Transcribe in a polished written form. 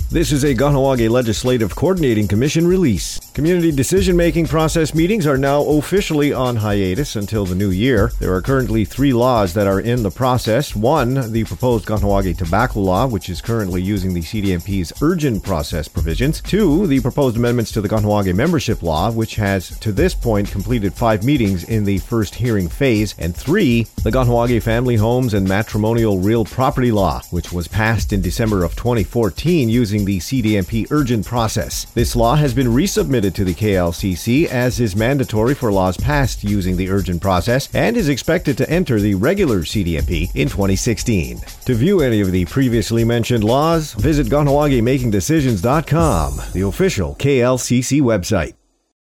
This is a Kahnawake Legislative Coordinating Commission release. Community decision-making process meetings are now officially on hiatus until the new year. There are currently 3 laws that are in the process. 1, the proposed Kahnawake tobacco law, which is currently using the CDMP's urgent process provisions. 2, the proposed amendments to the Kahnawake membership law, which has to this point completed 5 meetings in the first hearing phase. And 3, the Kahnawake family homes and matrimonial real property law, which was passed in December of 2014 using the CDMP urgent process. This law has been resubmitted to the KLCC, as is mandatory for laws passed using the urgent process, and is expected to enter the regular CDMP in 2016. To view any of the previously mentioned laws, visit Kahnawake makingdecisions.com, the official KLCC website.